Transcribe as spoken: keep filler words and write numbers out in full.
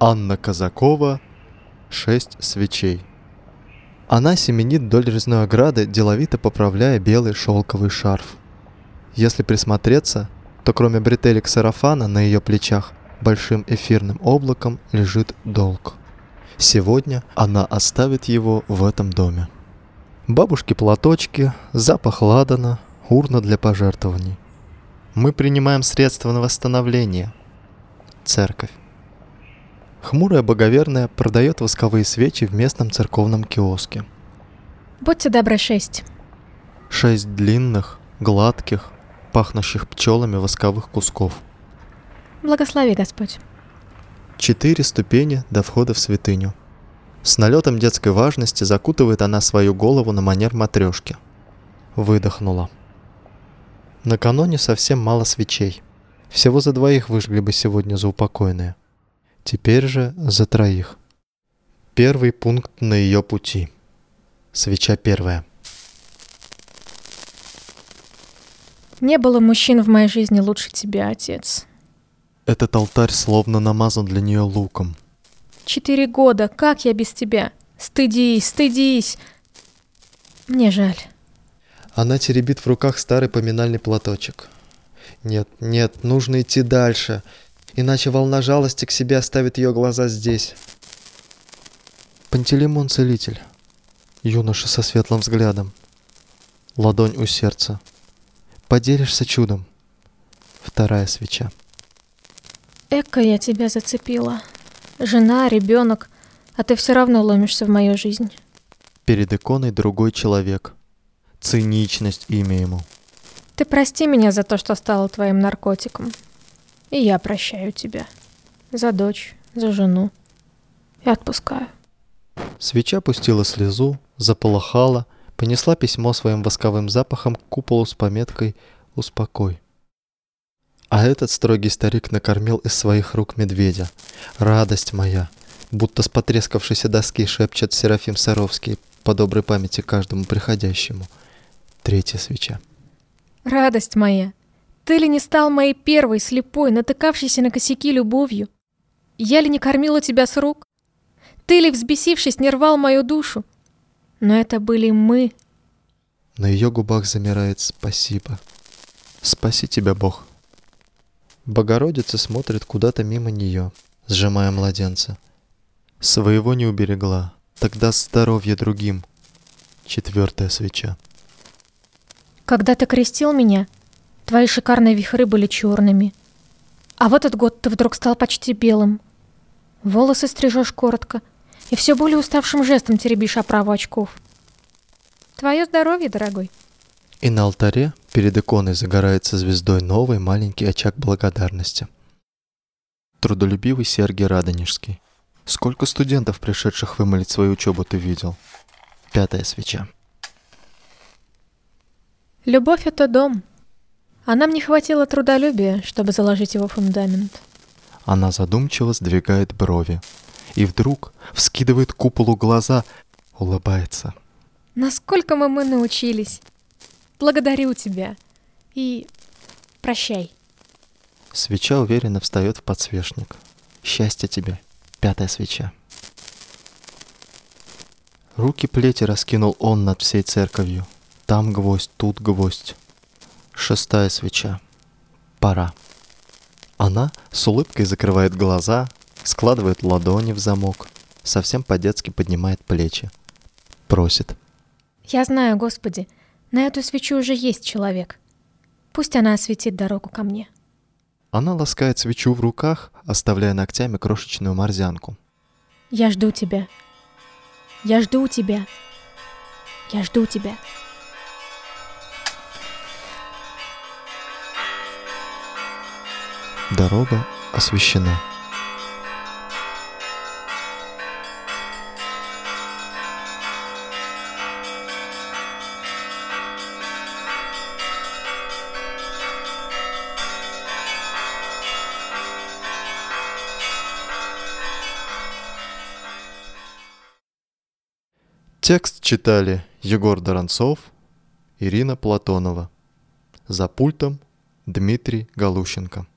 Анна Казакова. Шесть свечей. Она семенит вдоль резной ограды, деловито поправляя белый шелковый шарф. Если присмотреться, то кроме бретелек сарафана на ее плечах большим эфирным облаком лежит долг. Сегодня она оставит его в этом доме. Бабушки-платочки, запах ладана, урна для пожертвований. Мы принимаем средства на восстановление. Церковь. Хмурая боговерная продает восковые свечи в местном церковном киоске. Будьте добры, шесть. Шесть длинных, гладких, пахнущих пчелами восковых кусков. Благослови Господь. Четыре ступени до входа в святыню. С налетом детской важности закутывает она свою голову на манер матрешки. Выдохнула. Накануне совсем мало свечей. Всего за двоих выжгли бы сегодня заупокойные. Теперь же за троих. Первый пункт на ее пути. Свеча первая. Не было мужчин в моей жизни лучше тебя, отец. Этот алтарь словно намазан для нее луком. Четыре года, как я без тебя? Стыдись, стыдись. Мне жаль. Она теребит в руках старый поминальный платочек. Нет, нет, нужно идти дальше, иначе волна жалости к себе оставит ее глаза здесь. Пантелеймон целитель. Юноша со светлым взглядом. Ладонь у сердца. Поделишься чудом. Вторая свеча. Эка я тебя зацепила. Жена, ребенок, а ты все равно ломишься в мою жизнь. Перед иконой другой человек. Циничность имя ему. Ты прости меня за то, что стала твоим наркотиком. И я прощаю тебя. За дочь, за жену. И отпускаю. Свеча пустила слезу, заполыхала, понесла письмо своим восковым запахом к куполу с пометкой «Успокой». А этот строгий старик накормил из своих рук медведя. «Радость моя!» Будто с потрескавшейся доски шепчет Серафим Саровский по доброй памяти каждому приходящему. Третья свеча. Радость моя! Ты ли не стал моей первой, слепой, натыкавшейся на косяки любовью? Я ли не кормила тебя с рук? Ты ли, взбесившись, не рвал мою душу? Но это были мы. На ее губах замирает «Спасибо». «Спаси тебя, Бог». Богородица смотрит куда-то мимо нее, сжимая младенца. Своего не уберегла, тогда здоровье другим. Четвертая свеча. Когда ты крестил меня, твои шикарные вихры были черными. А в этот год ты вдруг стал почти белым. Волосы стрижешь коротко и все более уставшим жестом теребишь оправу очков. Твое здоровье, дорогой. И на алтаре перед иконой загорается звездой новый маленький очаг благодарности. Трудолюбивый Сергий Радонежский. Сколько студентов, пришедших вымолить свою учебу, ты видел? Пятая свеча. Любовь — это дом. А нам не хватило трудолюбия, чтобы заложить его фундамент. Она задумчиво сдвигает брови. И вдруг вскидывает к куполу глаза, улыбается. Насколько мы мы научились. Благодарю тебя. И прощай. Свеча уверенно встает в подсвечник. Счастья тебе, пятая свеча. Руки плети раскинул он над всей церковью. Там гвоздь, тут гвоздь. Шестая свеча. Пора. Она с улыбкой закрывает глаза, складывает ладони в замок, совсем по-детски поднимает плечи. Просит. Я знаю, Господи, на эту свечу уже есть человек. Пусть она осветит дорогу ко мне. Она ласкает свечу в руках, оставляя ногтями крошечную морзянку. Я жду тебя. Я жду тебя. Я жду тебя. Дорога освещена. Текст читали Егор Доронцов, Ирина Платонова. За пультом Дмитрий Галущенко.